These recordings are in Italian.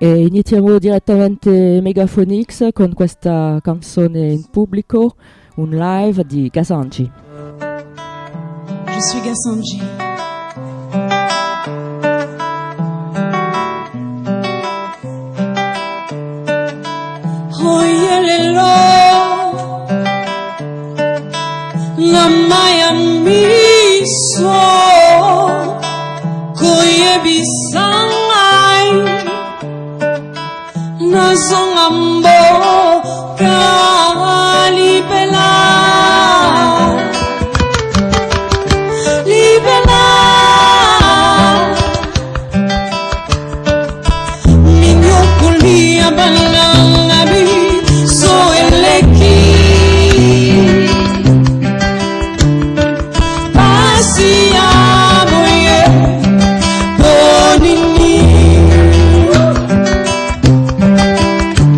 E iniziamo direttamente Megaphonix con questa canzone in pubblico, un live di Gassanji. Je suis Gassanji. Oyelelo la Miami so koye bisangai na zongambo kalipela libela minyo kulia balanga so eleki pasia moye bonini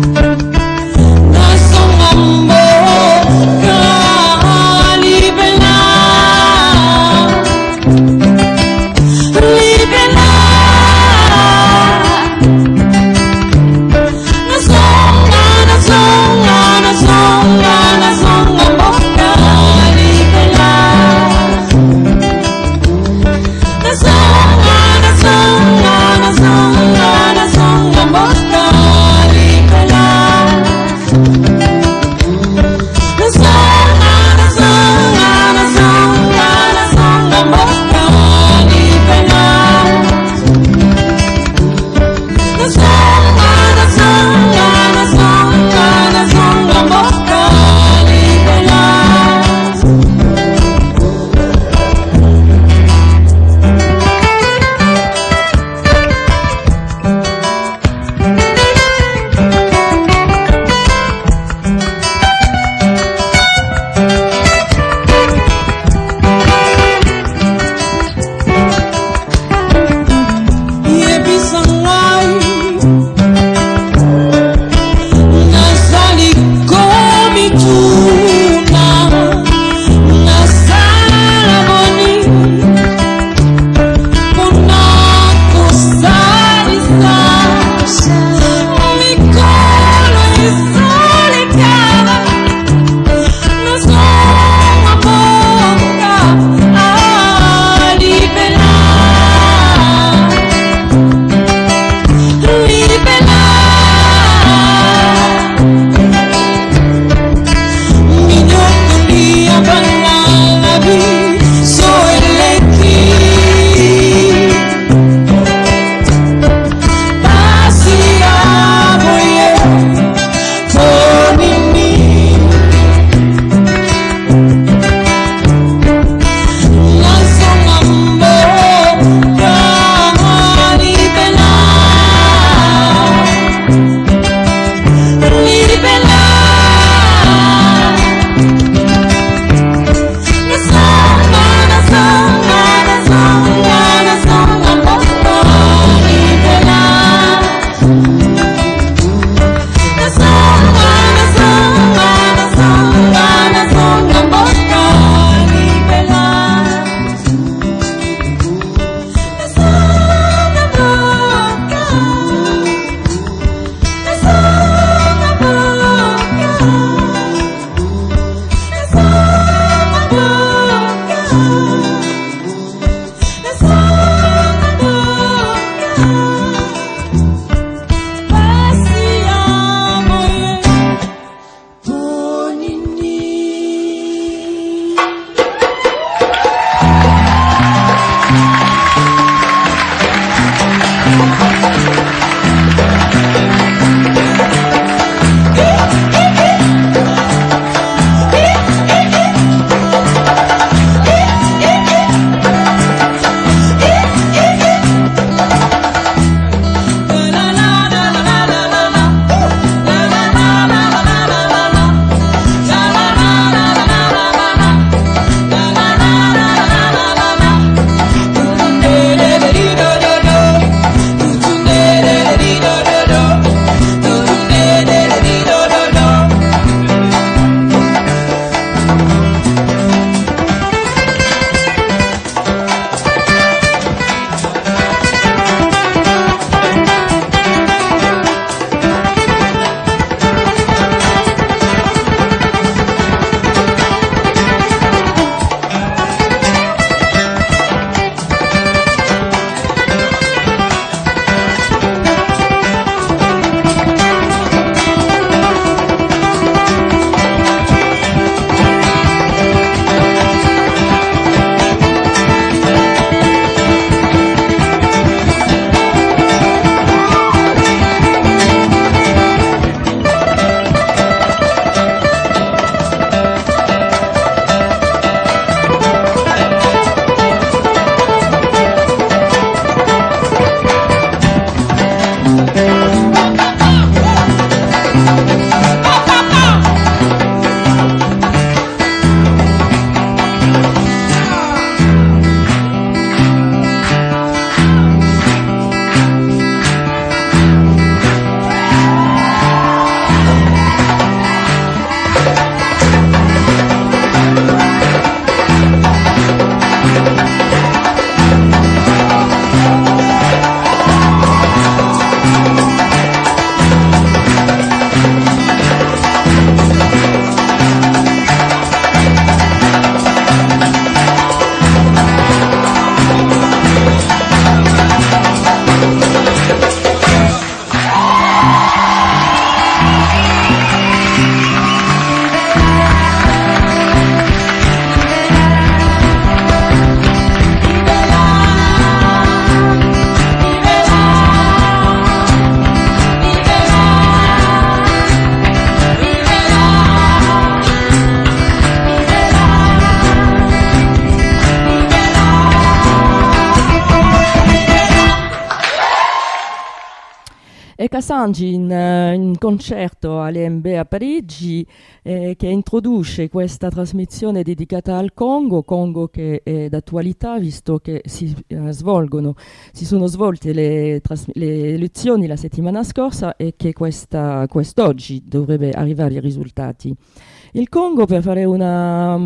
E Kasanji in concerto all'EMB a Parigi che introduce questa trasmissione dedicata al Congo che è d'attualità visto che si sono svolte le elezioni la settimana scorsa e che quest'oggi dovrebbe arrivare ai risultati. Il Congo, per fare una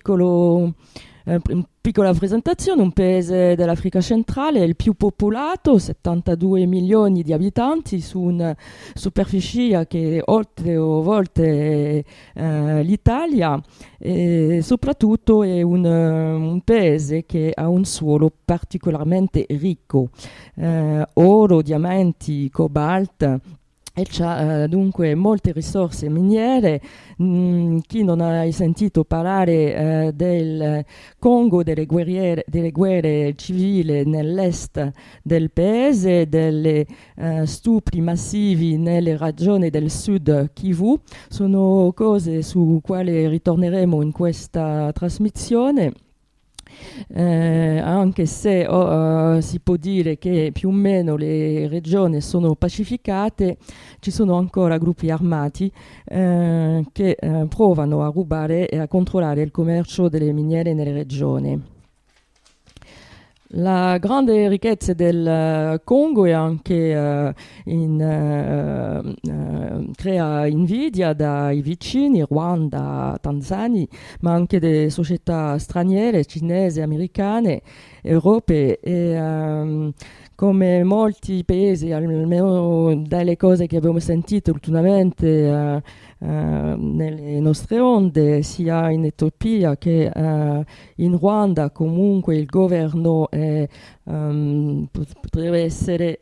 piccola presentazione, un paese dell'Africa centrale, è il più popolato, 72 milioni di abitanti su una superficie che è 8 volte l'Italia, e soprattutto è un paese che ha un suolo particolarmente ricco, oro, diamanti, cobalt. E c'ha dunque molte risorse miniere. Chi non ha mai sentito parlare del Congo, delle guerre civili nell'est del paese, delle stupri massivi nelle regioni del sud Kivu, sono cose su quali ritorneremo in questa trasmissione. Anche se si può dire che più o meno le regioni sono pacificate, ci sono ancora gruppi armati che provano a rubare e a controllare il commercio delle miniere nelle regioni. La grande ricchezza del Congo è anche crea invidia dai vicini, Rwanda, Tanzania, ma anche delle società straniere, cinesi, americane, europee. E, come molti paesi, almeno dalle cose che abbiamo sentito ultimamente nelle nostre onde, sia in Etiopia che in Rwanda, comunque il governo potrebbe essere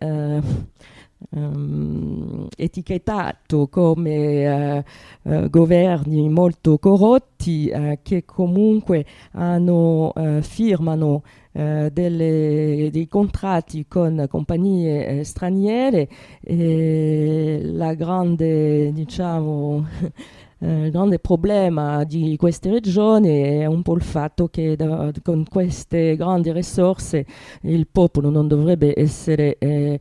etichettato come governi molto corrotti che comunque firmano dei contratti con compagnie straniere, e la grande, diciamo, il grande problema di queste regioni è un po' il fatto che con queste grandi risorse il popolo non dovrebbe essere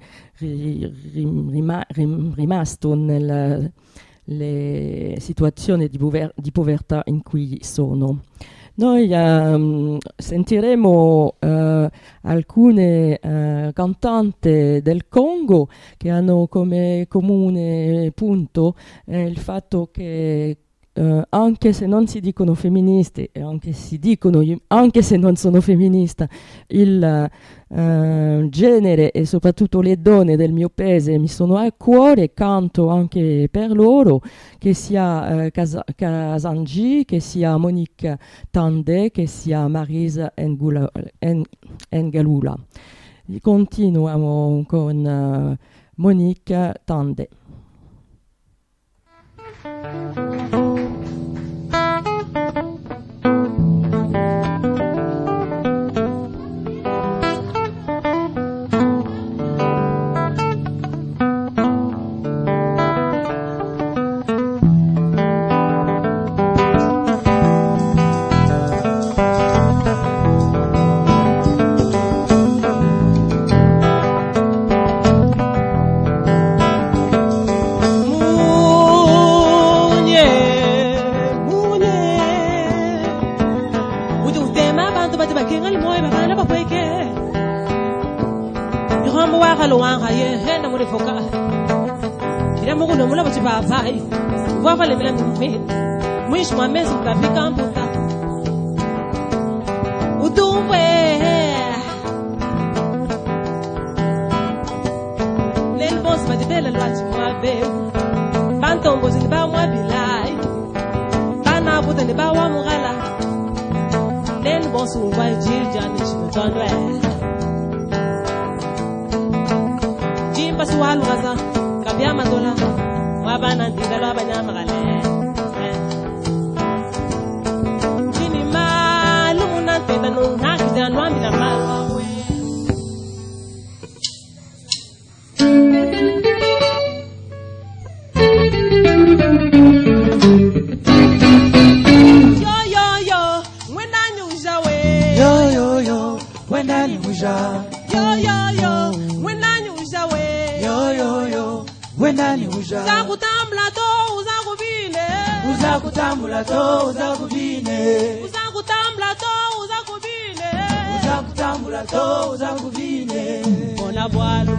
rimasto nelle situazioni di povertà in cui sono. Noi sentiremo alcune cantanti del Congo che hanno come comune punto il fatto che anche se non si dicono femministe e anche se non sono femminista, il genere e soprattutto le donne del mio paese mi sono a cuore, canto anche per loro, che sia Kasanji, che sia Monique Tande, che sia Marisa Ngalula. Continuiamo con Monique Tande. wendani usha uzakutambula to uzakubine uzakutambula to uzakubine uzakutambula to uzakubine uzakutambula to uzakubine bona bwalo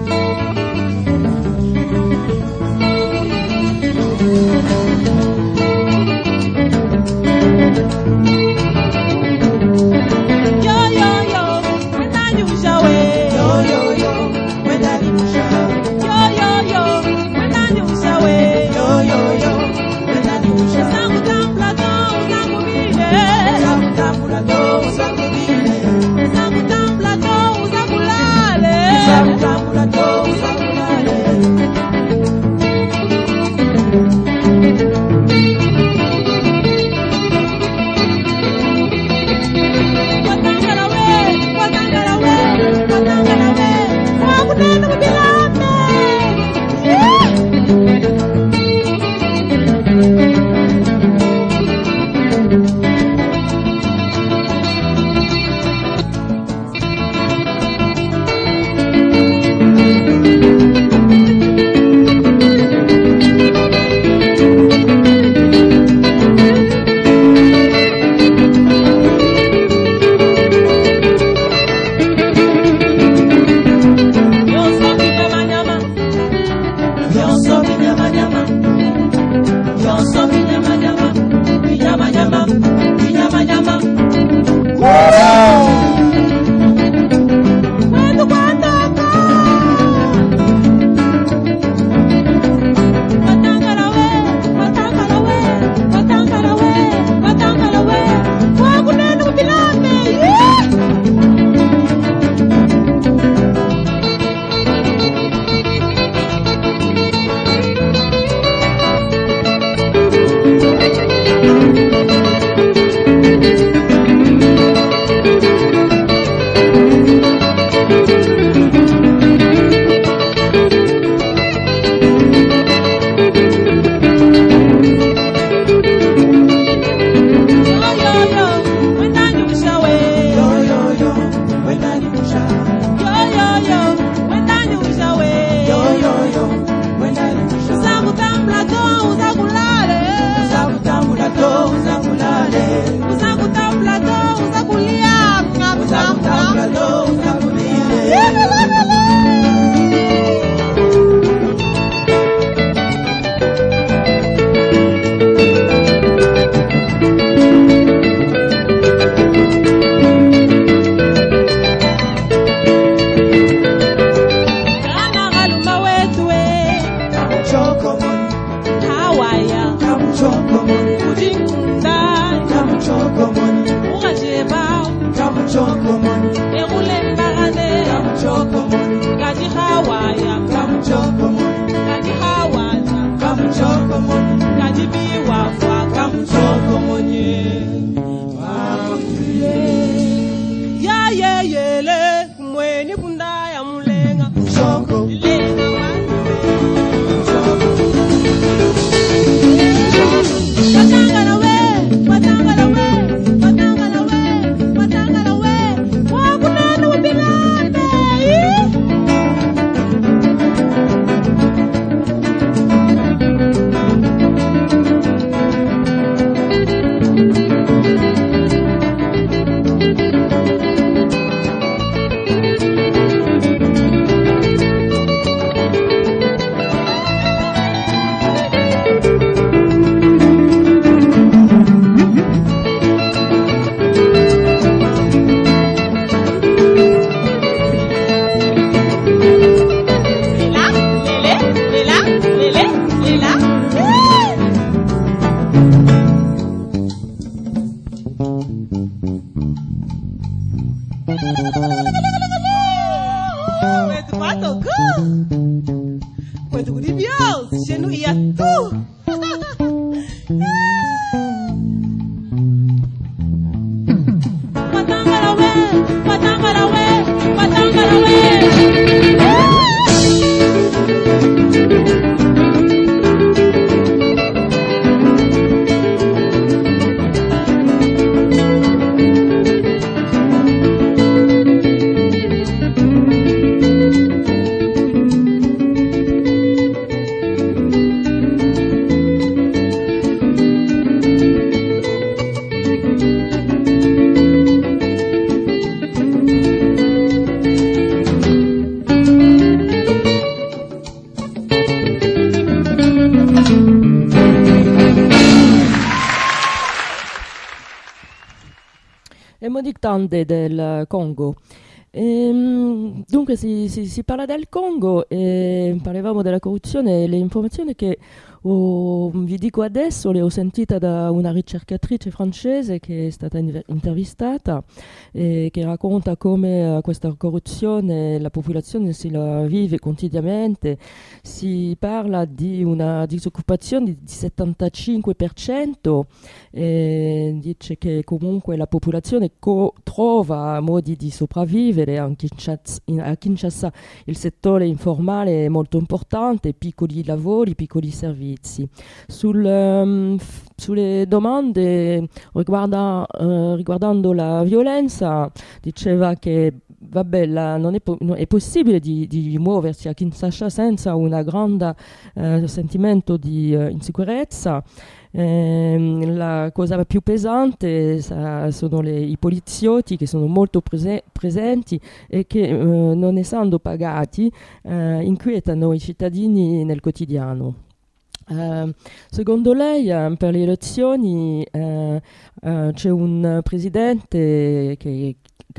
importante del Congo. Dunque si parla del Congo e parlavamo della corruzione e le informazioni che vi dico adesso le ho sentite da una ricercatrice francese che è stata intervistata e che racconta come questa corruzione la popolazione si la vive quotidianamente. Si parla di una disoccupazione di 75% e dice che comunque la popolazione trova modi di sopravvivere. A Kinshasa il settore informale è molto importante, piccoli lavori, piccoli servizi. Sulle domande riguardando la violenza diceva che vabbè, non è possibile di muoversi a Kinshasa senza un grande sentimento di insicurezza. La cosa più pesante sono i poliziotti che sono molto presenti e che non essendo pagati inquietano i cittadini nel quotidiano. Secondo lei per le elezioni c'è un presidente che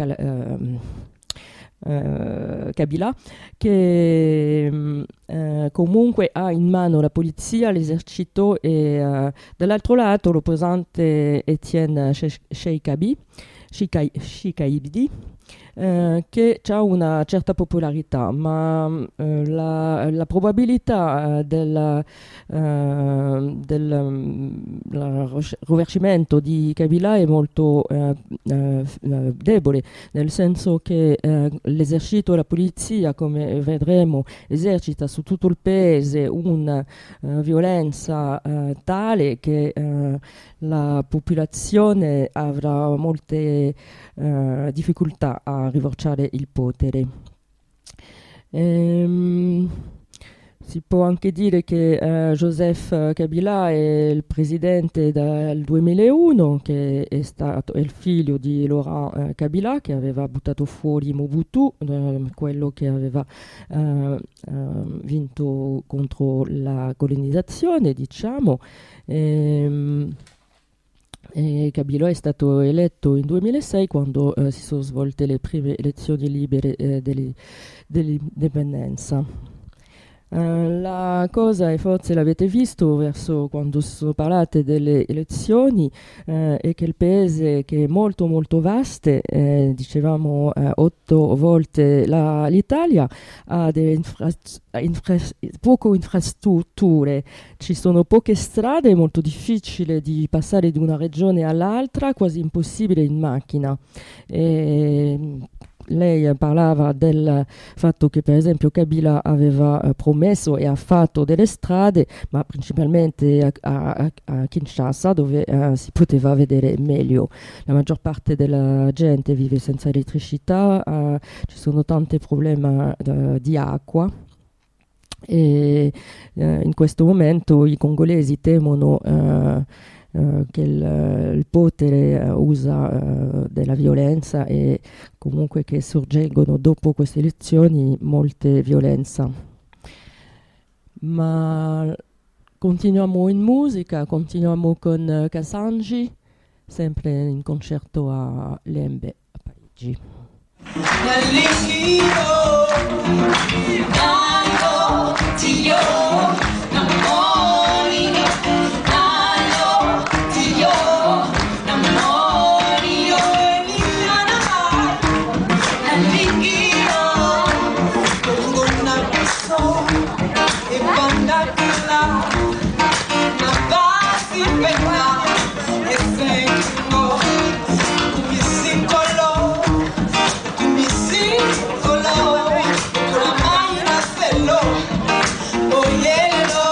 Kabila che comunque ha in mano la polizia, l'esercito e dall'altro lato l'opposante Etienne Tshisekedi che ha una certa popolarità, ma la probabilità del rovesciamento di Kabila è molto debole, nel senso che l'esercito e la polizia, come vedremo, esercita su tutto il paese una violenza tale che la popolazione avrà molte difficoltà a rivolgere il potere. Si può anche dire che Joseph Kabila è il presidente dal 2001, che è il figlio di Laurent Kabila, che aveva buttato fuori Mobutu, quello che aveva vinto contro la colonizzazione, diciamo. E Kabila è stato eletto in 2006 quando si sono svolte le prime elezioni libere dell'indipendenza. La cosa, e forse l'avete visto verso quando si sono parlate delle elezioni, è che il paese, che è molto molto vasto, dicevamo 8 volte l'Italia, ha delle poche infrastrutture, ci sono poche strade, è molto difficile di passare da una regione all'altra, quasi impossibile in macchina. Lei parlava del fatto che per esempio Kabila aveva promesso e ha fatto delle strade, ma principalmente a Kinshasa, dove si poteva vedere meglio. La maggior parte della gente vive senza elettricità, ci sono tanti problemi di acqua e in questo momento i congolesi temono che il potere usa della violenza e comunque che sorggono dopo queste elezioni molte violenze. Ma continuiamo in musica, continuiamo con Kasanji, sempre in concerto a Lembe a Parigi. Oh yeah.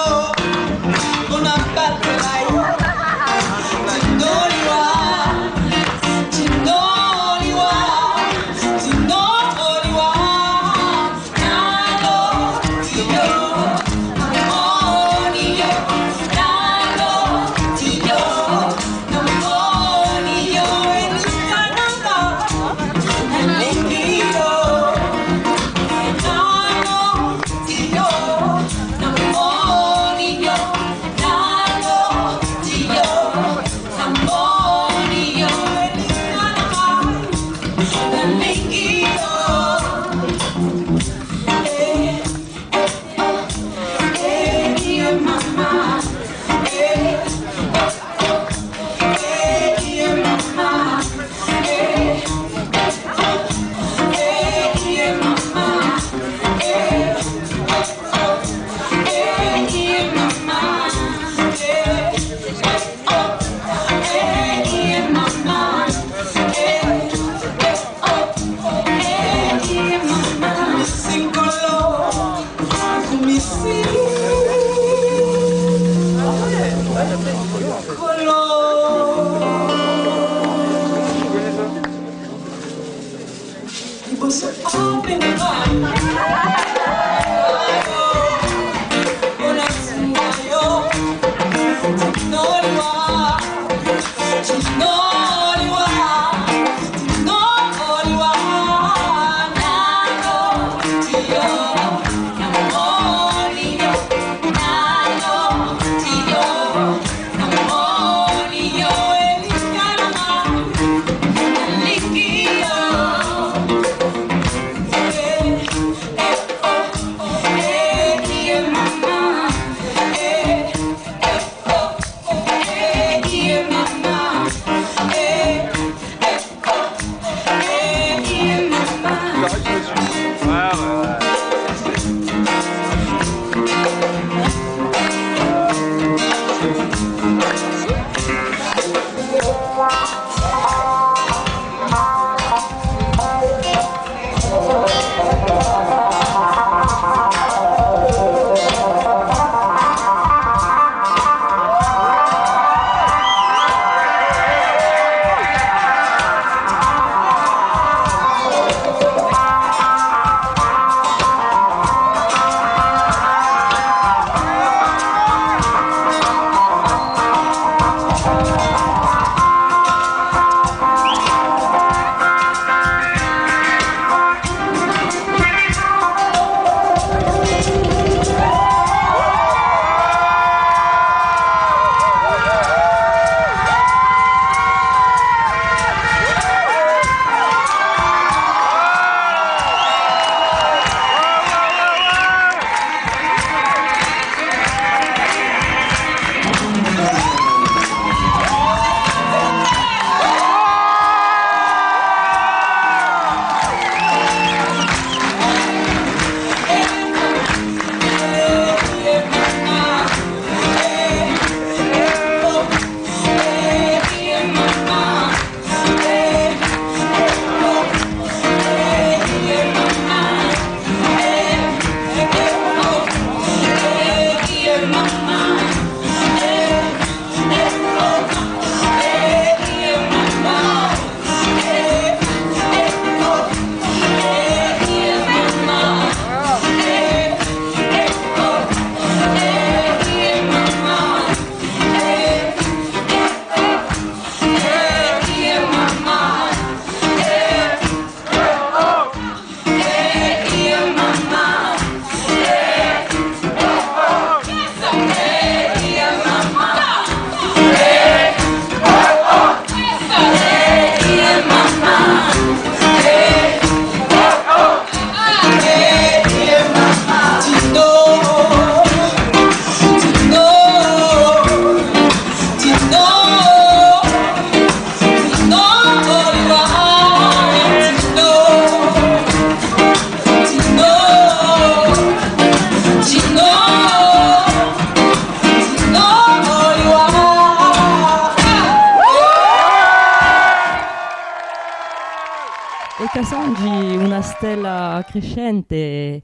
Casangi, una stella crescente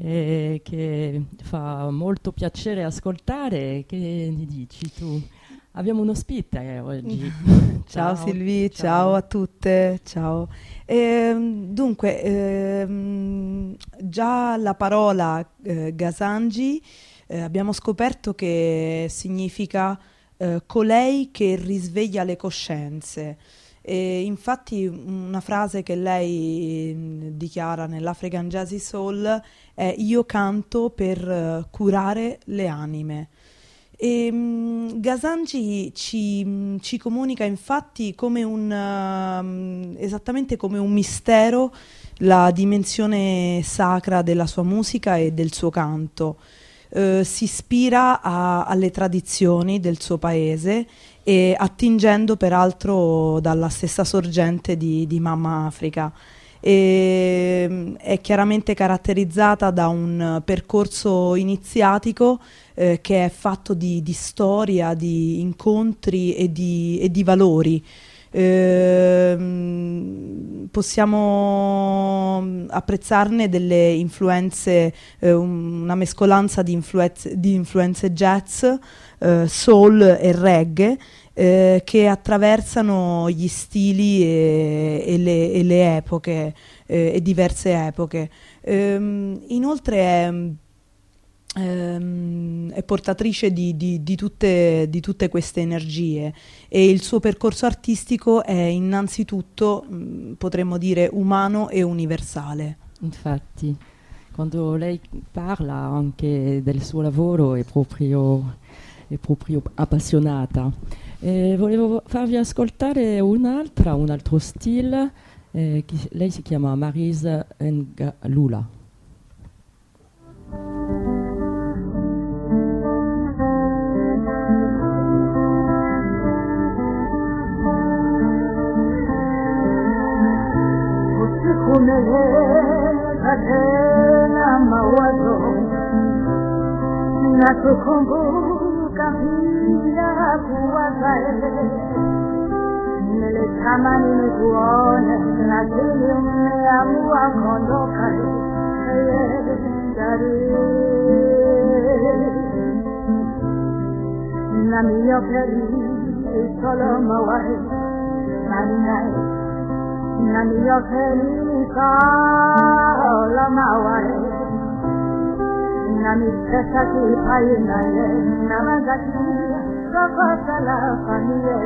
che fa molto piacere ascoltare. Che ne dici tu? Abbiamo un ospite oggi. Ciao Silvi, ciao a tutte, ciao. Dunque, già la parola Gasangi abbiamo scoperto che significa colei che risveglia le coscienze. E infatti una frase che lei dichiara nell'African Jazzy Soul è: io canto per curare le anime. E Gasangi ci comunica infatti come esattamente come un mistero la dimensione sacra della sua musica e del suo canto. Si ispira alle tradizioni del suo paese, e attingendo peraltro dalla stessa sorgente di Mamma Africa. È chiaramente caratterizzata da un percorso iniziatico che è fatto di storia, di incontri e di valori. Possiamo possiamo apprezzarne delle influenze, una mescolanza di influenze jazz, soul e reggae, che attraversano gli stili e le epoche, e diverse epoche. Inoltre è portatrice di tutte queste energie, e il suo percorso artistico è innanzitutto, potremmo dire, umano e universale. Infatti, quando lei parla anche del suo lavoro è proprio appassionata. Volevo farvi ascoltare un altro stile, lei si chiama Marisa Lula. Nakukumbuka bila kuwaza, nilitamani nikuone, lakini umeamua kuondoka. Nami io per solo mawai, nami io per solo mawai. Nami stessa ti fai nae, namagati, sopra la famiglia.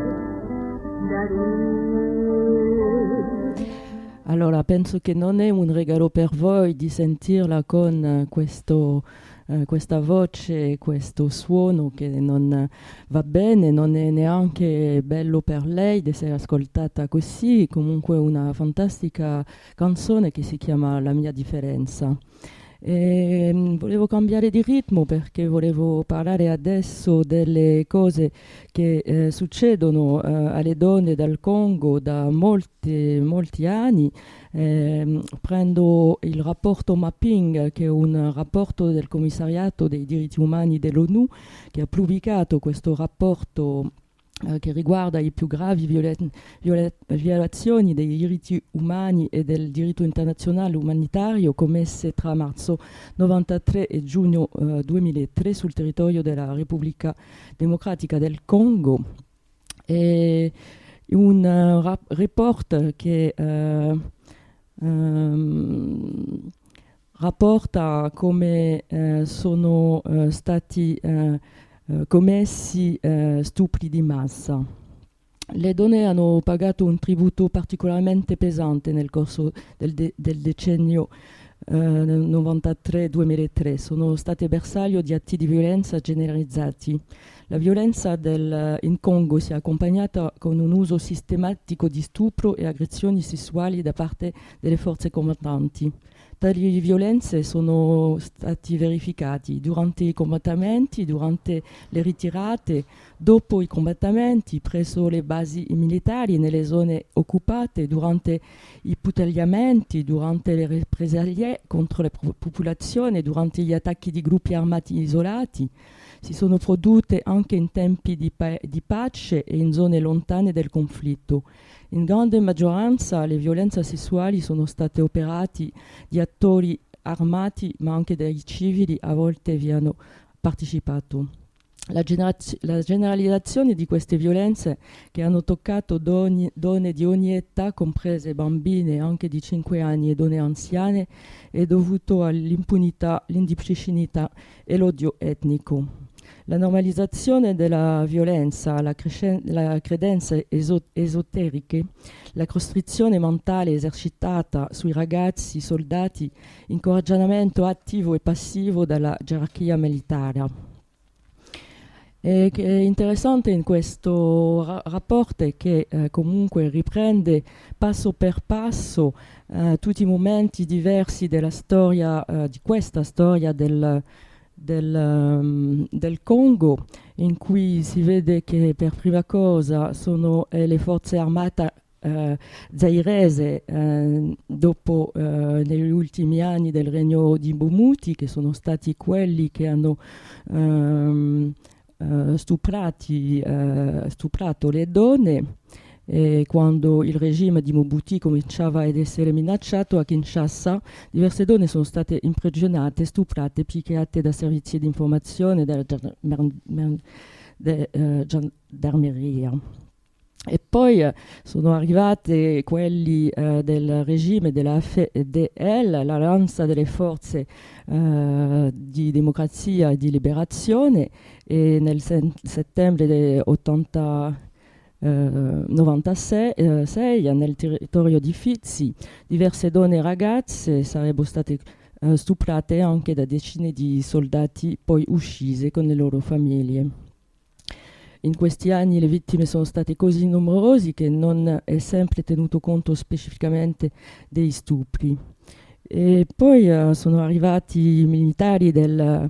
Allora, penso che non è un regalo per voi di sentirla con questa voce, questo suono che non va bene, non è neanche bello per lei di essere ascoltata così. Comunque una fantastica canzone che si chiama La mia differenza. Volevo cambiare di ritmo perché volevo parlare adesso delle cose che succedono alle donne dal Congo da molti anni. Prendo il rapporto Mapping, che è un rapporto del Commissariato dei diritti umani dell'ONU, che ha pubblicato questo rapporto che riguarda i più gravi violazioni dei diritti umani e del diritto internazionale umanitario commesse tra marzo 1993 e giugno 2003 sul territorio della Repubblica Democratica del Congo. È un report che rapporta come sono stati commessi stupri di massa. Le donne hanno pagato un tributo particolarmente pesante nel corso del decennio 93-2003. Sono state bersaglio di atti di violenza generalizzati. La violenza in Congo si è accompagnata con un uso sistematico di stupro e aggressioni sessuali da parte delle forze combattanti. Tali violenze sono stati verificati durante i combattimenti, durante le ritirate, dopo i combattimenti, presso le basi militari nelle zone occupate, durante i putagliamenti, durante le represaglie contro la popolazione, durante gli attacchi di gruppi armati isolati. Si sono produtte anche in tempi di pace e in zone lontane del conflitto. In grande maggioranza le violenze sessuali sono state operate di attori armati, ma anche dai civili a volte vi hanno partecipato. La generalizzazione di queste violenze, che hanno toccato donne di ogni età, comprese bambine anche di 5 anni e donne anziane, è dovuto all'impunità, l'indisciplinità e l'odio etnico. La normalizzazione della violenza, la credenze esoteriche, la costrizione mentale esercitata sui ragazzi, soldati, incoraggiamento attivo e passivo dalla gerarchia militare. E che è interessante in questo rapporto è che comunque riprende passo per passo tutti i momenti diversi della storia, di questa storia del Congo, in cui si vede che per prima cosa sono le forze armate zairese dopo negli ultimi anni del regno di Mbumuti, che sono stati quelli che hanno stuprato le donne. E quando il regime di Mobutu cominciava ad essere minacciato a Kinshasa, diverse donne sono state imprigionate, stuprate, picchiate da servizi di informazione della gendarmeria. E poi sono arrivati quelli del regime della FDL, l'Alleanza delle Forze di Democrazia e di Liberazione, e nel settembre del 96 nel territorio di Fizi diverse donne e ragazze sarebbero state stuprate anche da decine di soldati poi uccise con le loro famiglie. In questi anni le vittime sono state così numerose che non è sempre tenuto conto specificamente dei stupri. E poi sono arrivati i militari della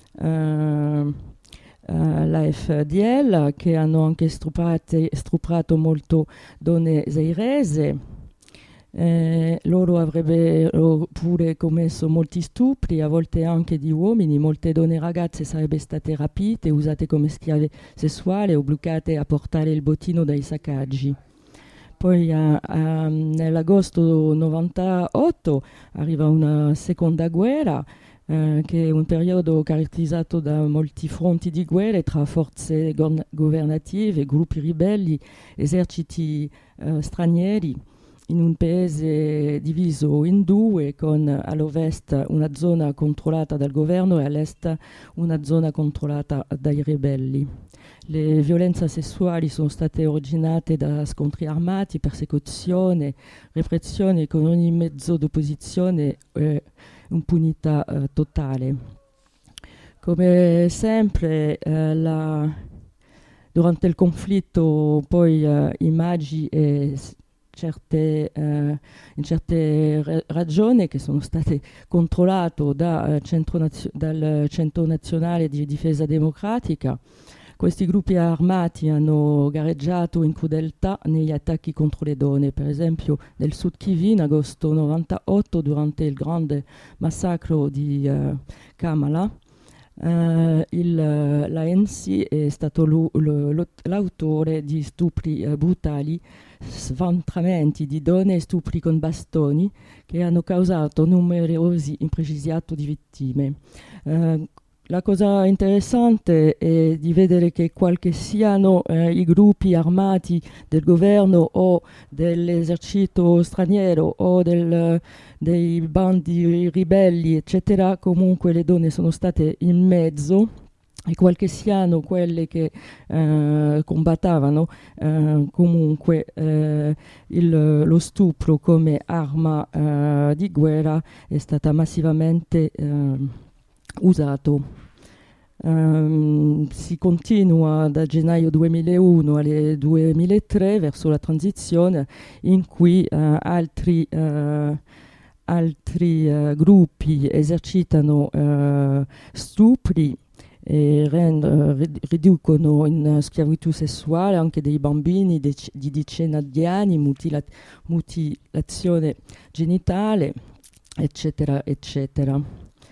FDL che hanno anche stuprato molto donne zairese. Loro avrebbero pure commesso molti stupri, a volte anche di uomini. Molte donne e ragazze sarebbero state rapite, usate come schiave sessuali, obbligate a portare il bottino dai saccaggi. Poi nell'agosto 98 arriva una seconda guerra, che è un periodo caratterizzato da molti fronti di guerre tra forze governative, gruppi ribelli, eserciti stranieri, in un paese diviso in due, con all'ovest una zona controllata dal governo e all'est una zona controllata dai ribelli. Le violenze sessuali sono state originate da scontri armati, persecuzione, repressione con ogni mezzo d'opposizione e impunità totale. Come sempre durante il conflitto poi immagini e in certe ragioni che sono state controllate dal Centro Nazionale di Difesa Democratica. Questi gruppi armati hanno gareggiato in crudeltà negli attacchi contro le donne. Per esempio nel Sud Kivu in agosto 98, durante il grande massacro di Kamala, l'ANC è stato l'autore di stupri brutali, sventramenti di donne e stupri con bastoni che hanno causato numerosi imprecisati di vittime. La cosa interessante è di vedere che quali che siano i gruppi armati del governo o dell'esercito straniero o dei bandi ribelli, eccetera, comunque le donne sono state in mezzo, e quali che siano quelle che combattavano, comunque lo stupro come arma di guerra è stata massivamente usato. Si continua da gennaio 2001 al 2003 verso la transizione, in cui altri gruppi esercitano stupri e riducono in schiavitù sessuale anche dei bambini di decine di anni, mutilazione genitale, eccetera, eccetera.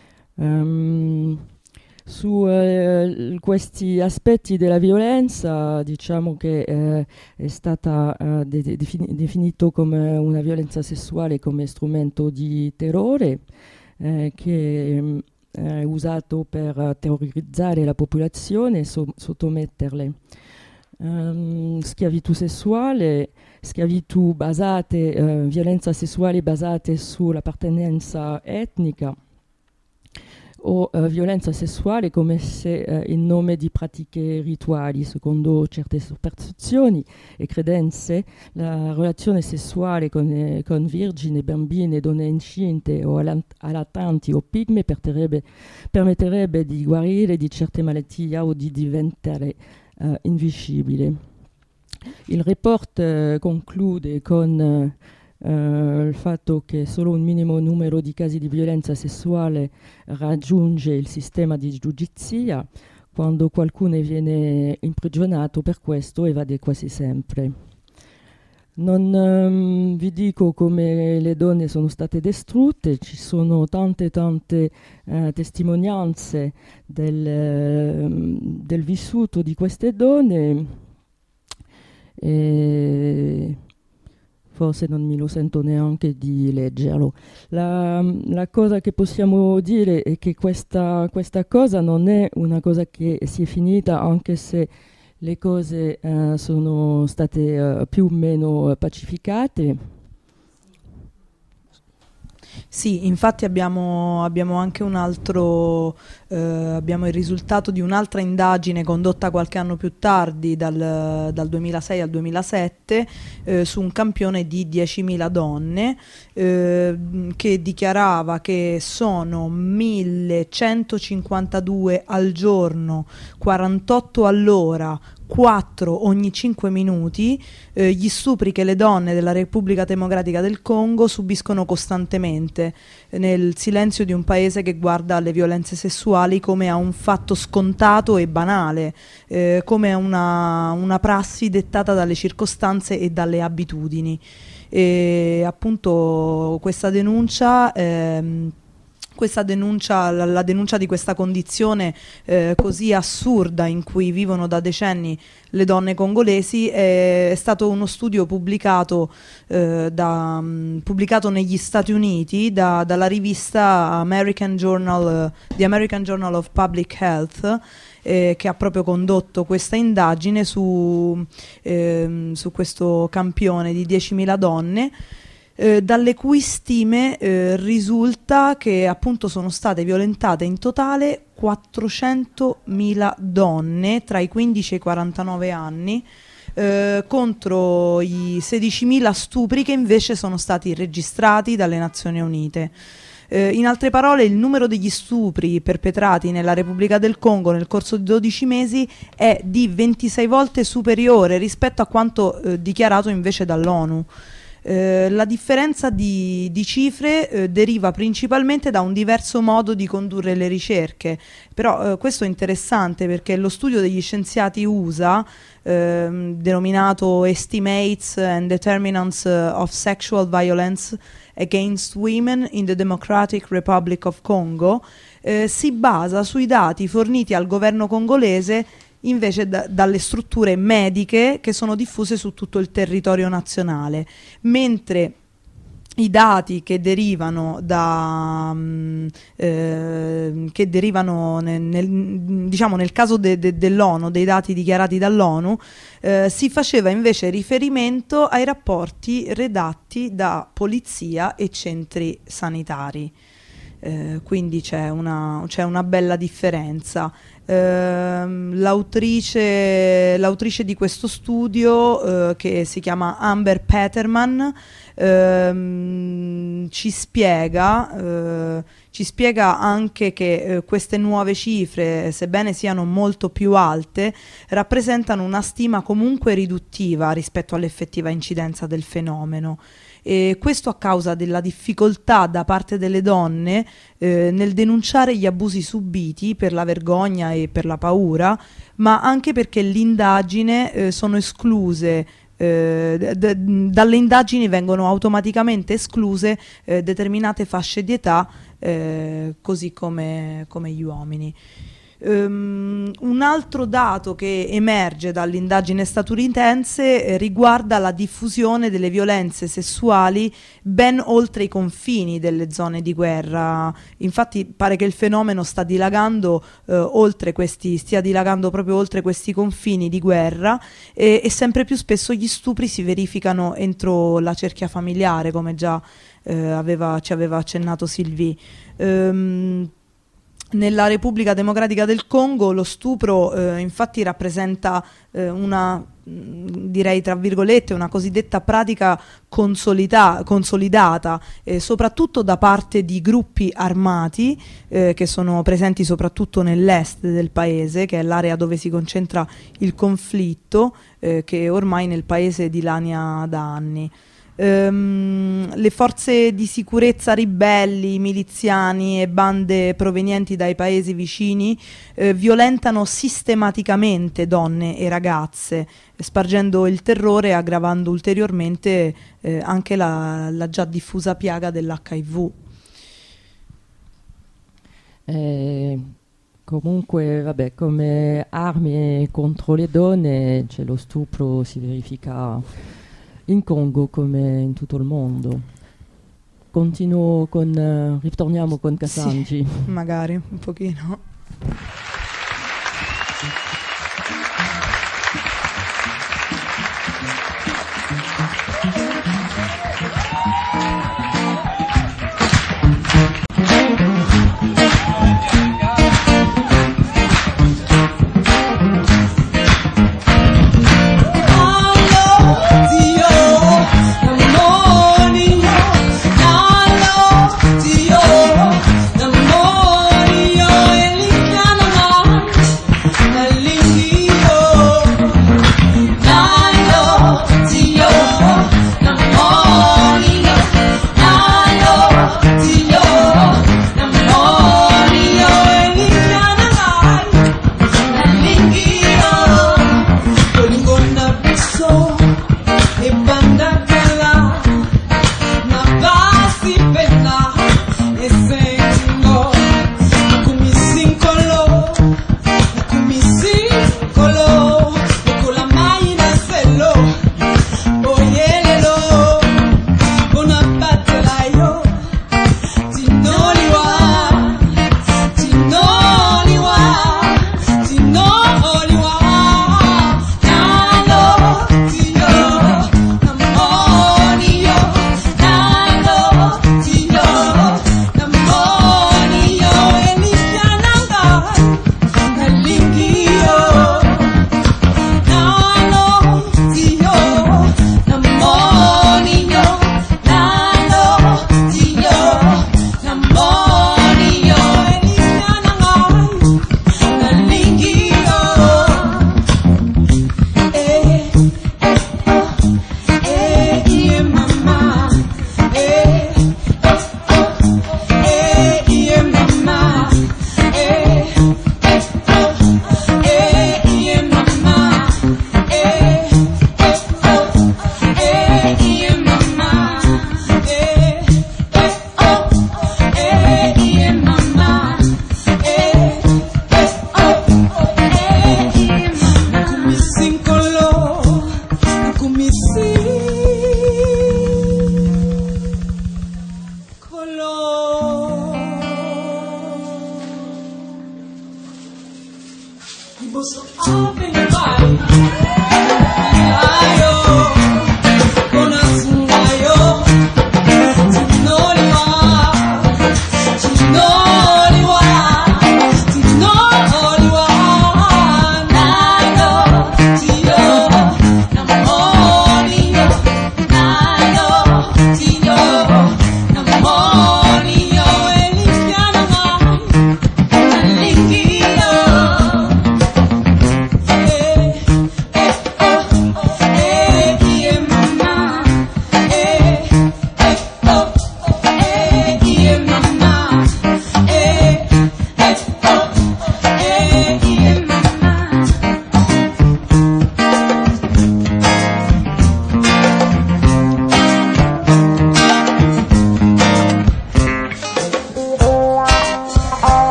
Su questi aspetti della violenza, diciamo che è stata definito come una violenza sessuale come strumento di terrore che è usato per terrorizzare la popolazione e sottometterle. Schiavitù sessuale, schiavitù basate, violenza sessuale basate sull'appartenenza etnica, o violenza sessuale commesse in nome di pratiche rituali. Secondo certe superstizioni e credenze, la relazione sessuale con vergini, bambine, donne incinte o allattanti o pigme permetterebbe di guarire di certe malattie o di diventare invisibile. Il report conclude con il fatto che solo un minimo numero di casi di violenza sessuale raggiunge il sistema di giustizia. Quando qualcuno viene imprigionato per questo, evade quasi sempre. Non vi dico come le donne sono state distrutte, ci sono tante testimonianze del vissuto di queste donne. e forse non me lo sento neanche di leggerlo. La cosa che possiamo dire è che questa cosa non è una cosa che si è finita, anche se le cose sono state più o meno pacificate. Sì, infatti abbiamo anche un altro, abbiamo il risultato di un'altra indagine condotta qualche anno più tardi, dal 2006 al 2007, su un campione di 10.000 donne, che dichiarava che sono 1.152 al giorno, 48 all'ora, 4 ogni 5 minuti, gli stupri che le donne della Repubblica Democratica del Congo subiscono costantemente, nel silenzio di un paese che guarda alle violenze sessuali come a un fatto scontato e banale, come a una prassi dettata dalle circostanze e dalle abitudini. E appunto questa denuncia, la denuncia di questa condizione così assurda in cui vivono da decenni le donne congolesi, è stato uno studio pubblicato negli Stati Uniti dalla rivista The American Journal of Public Health, che ha proprio condotto questa indagine su questo campione di 10.000 donne. Dalle cui stime risulta che appunto sono state violentate in totale 400.000 donne tra i 15 e i 49 anni, contro i 16.000 stupri che invece sono stati registrati dalle Nazioni Unite. In altre parole, il numero degli stupri perpetrati nella Repubblica del Congo nel corso di 12 mesi è di 26 volte superiore rispetto a quanto dichiarato invece dall'ONU. La differenza di cifre deriva principalmente da un diverso modo di condurre le ricerche, però questo è interessante perché lo studio degli scienziati USA, denominato Estimates and Determinants of Sexual Violence Against Women in the Democratic Republic of Congo, si basa sui dati forniti al governo congolese invece dalle strutture mediche che sono diffuse su tutto il territorio nazionale, mentre i dati che derivano nel caso dell'ONU, dei dati dichiarati dall'ONU, si faceva invece riferimento ai rapporti redatti da polizia e centri sanitari. Quindi c'è una bella differenza. L'autrice di questo studio, che si chiama Amber Peterman, ci spiega anche che queste nuove cifre, sebbene siano molto più alte, rappresentano una stima comunque riduttiva rispetto all'effettiva incidenza del fenomeno. E questo a causa della difficoltà da parte delle donne nel denunciare gli abusi subiti per la vergogna e per la paura, ma anche perché l'indagine sono escluse. Dalle indagini vengono automaticamente escluse determinate fasce di età, così come gli uomini. Un altro dato che emerge dall'indagine statunitense riguarda la diffusione delle violenze sessuali ben oltre i confini delle zone di guerra. Infatti pare che il fenomeno stia dilagando proprio oltre questi confini di guerra, e sempre più spesso gli stupri si verificano entro la cerchia familiare, come già ci aveva accennato Sylvie. Nella Repubblica Democratica del Congo lo stupro infatti rappresenta direi tra virgolette, una cosiddetta pratica consolidata, soprattutto da parte di gruppi armati che sono presenti soprattutto nell'est del paese, che è l'area dove si concentra il conflitto, che ormai nel paese dilania da anni. Le forze di sicurezza ribelli, miliziani e bande provenienti dai paesi vicini violentano sistematicamente donne e ragazze, spargendo il terrore e aggravando ulteriormente anche la già diffusa piaga dell'HIV. Comunque, vabbè, come armi contro le donne, c'è lo stupro, si verifica in Congo come in tutto il mondo. Ritorniamo con Kasanji. Sì, magari un pochino.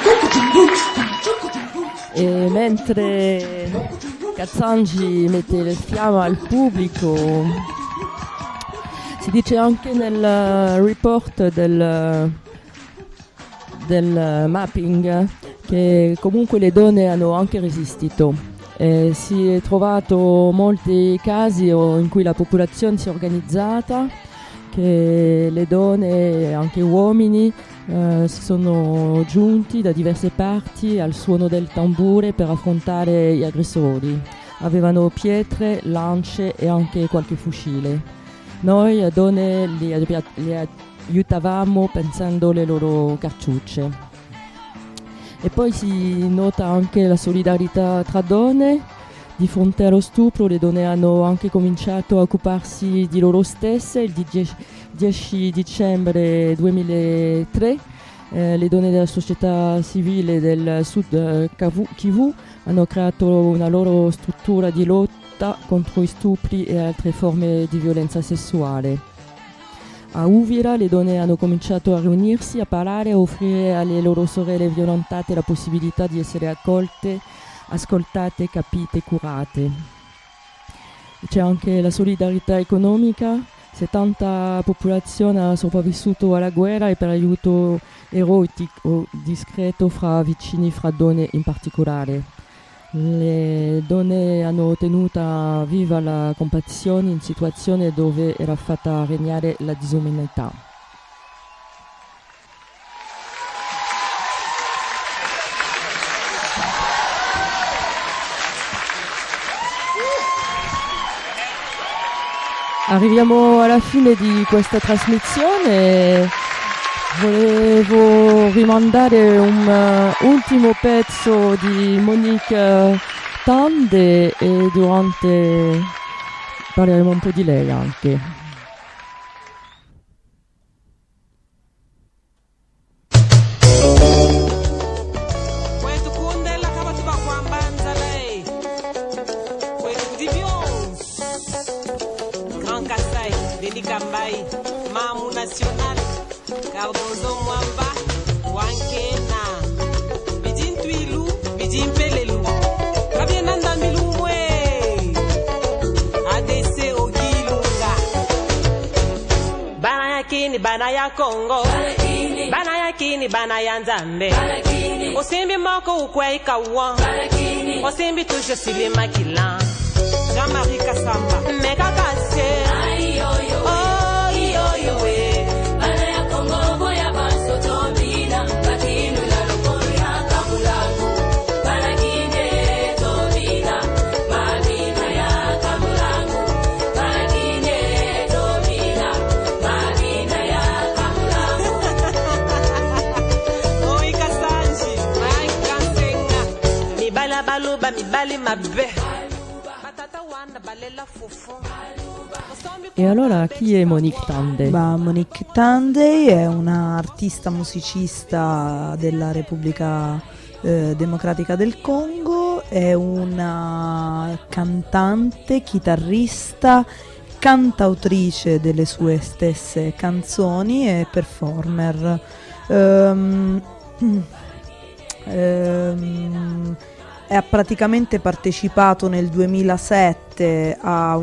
E mentre Cazzangi mette il fiamma al pubblico, si dice anche nel report del mapping che comunque le donne hanno anche resistito. Si è trovato molti casi in cui la popolazione si è organizzata, che le donne e anche uomini si sono giunti da diverse parti al suono del tamburo per affrontare gli aggressori. Avevano pietre, lance e anche qualche fucile. Noi donne li aiutavamo pensando alle loro cartucce. E poi si nota anche la solidarietà tra donne. Di fronte allo stupro le donne hanno anche cominciato a occuparsi di loro stesse. Il 10 dicembre 2003 le donne della società civile del Sud Kivu hanno creato una loro struttura di lotta contro i stupri e altre forme di violenza sessuale. A Uvira le donne hanno cominciato a riunirsi, a parlare e a offrire alle loro sorelle violentate la possibilità di essere accolte, ascoltate, capite, curate. C'è anche la solidarietà economica. Se tanta popolazione ha sopravvissuto alla guerra e per aiuto eroico discreto fra vicini, fra donne in particolare. Le donne hanno tenuta viva la compassione in situazioni dove era fatta regnare la disumanità. Arriviamo alla fine di questa trasmissione. Volevo rimandare un ultimo pezzo di Monique Tande e durante parleremo un po' di lei anche. Bana ya Congo, bana ya Kini, bana ya Nzambe. Osimbi moko ukwei kawa, osimbi tusho sili makila. Jean-Marie Kassamba, mega kase. Oh yo yo we. Bana ya Congo boya baso tobina, batinu la lokoya kamulangu. Bana kine tobina, babina ya kamulangu. Bana kine tobina, babina ya kamulangu. Oi Kasanji, mai kansenga. Mi bala baluba, mi bali mabe. E allora chi è Monique Tande? Monique Tande è una artista musicista della Repubblica Democratica del Congo, è una cantante, chitarrista, cantautrice delle sue stesse canzoni e performer. Ha praticamente partecipato nel 2007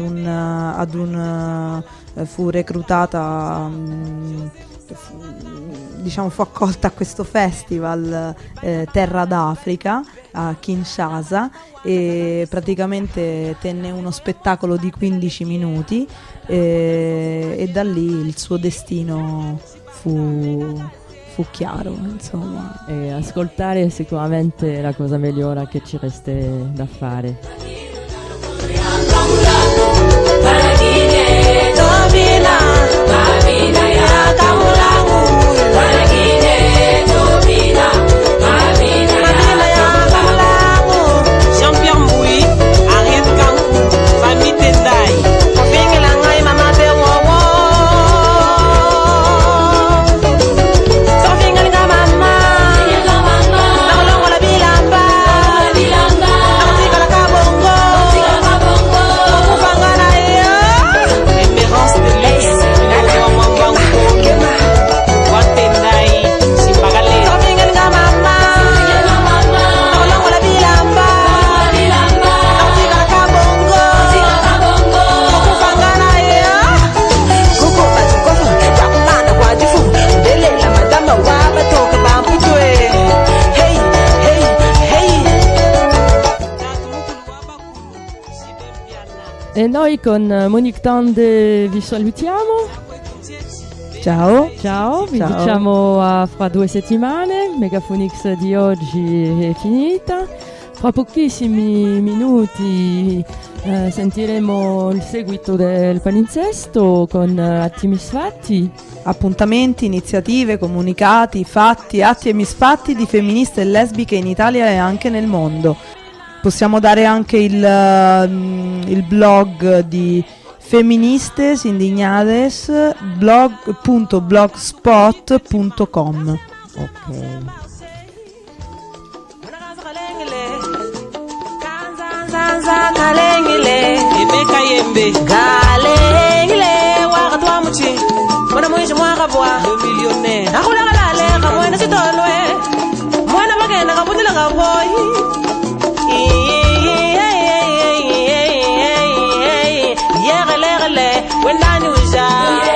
fu reclutata, diciamo fu accolta a questo festival Terra d'Africa a Kinshasa e praticamente tenne uno spettacolo di 15 minuti e da lì il suo destino fu chiaro, insomma. E ascoltare è sicuramente la cosa migliore che ci resta da fare. Jean-Pierre Mboui, Ariel Kankou, Fami Tendai, Bengela Ngai Mama Tewawa. Bilamba, Bilamba, Bilamba, E noi con Monique Tande vi salutiamo. Ciao. Ciao, vi Ciao. diciamo a fra 2 settimane. Megaphonics di oggi è finita. Fra pochissimi minuti sentiremo il seguito del palinsesto con Atti Misfatti. Appuntamenti, iniziative, comunicati, fatti, atti e misfatti di femministe e lesbiche in Italia e anche nel mondo. Possiamo dare anche il blog di Feministes Indignades, blog.blogspot.com. Ok. Kalengile, imeka yembe. Kalengile, wakatwa muchi. Mwana mwisho mwaka bwa, millionaire. Akula kalale, kamwena sitolwe. Mwana magena kabutila kaboy. Yegelele, wendani uja.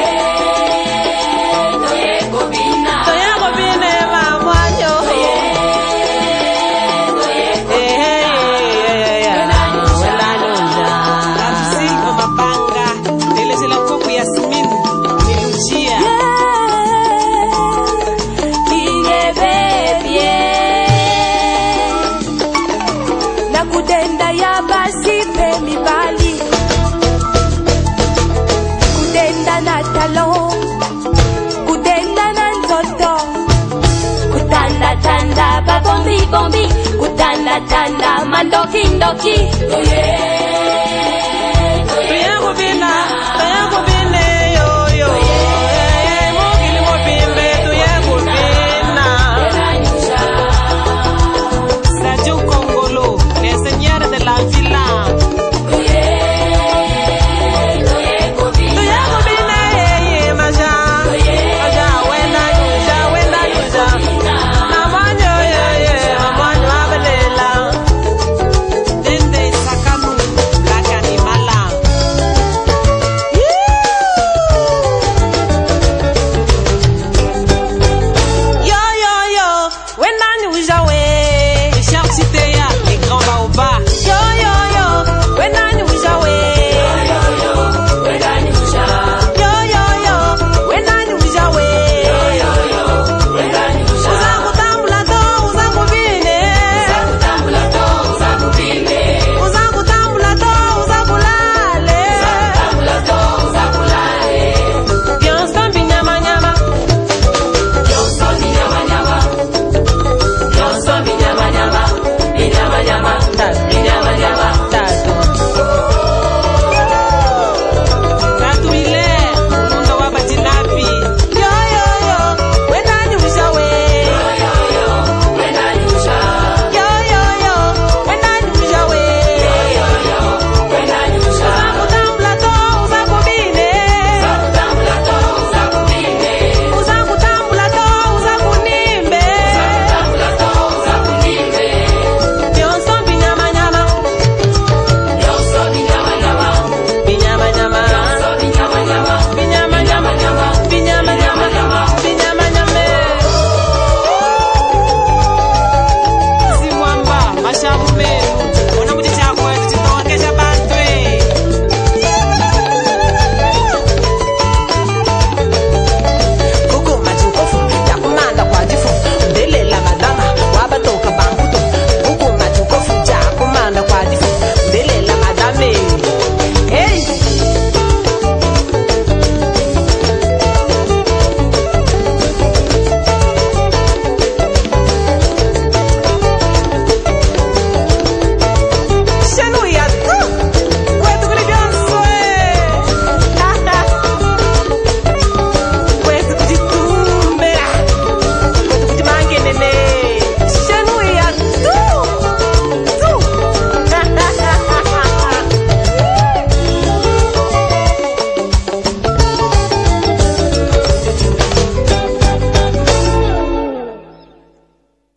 Kudenda ya basi pemi bali, kudenda na talon, kudenda na nzoto, kutanda tanda babombi bombi, kutanda tanda mandoki ndoki. Oh yeah.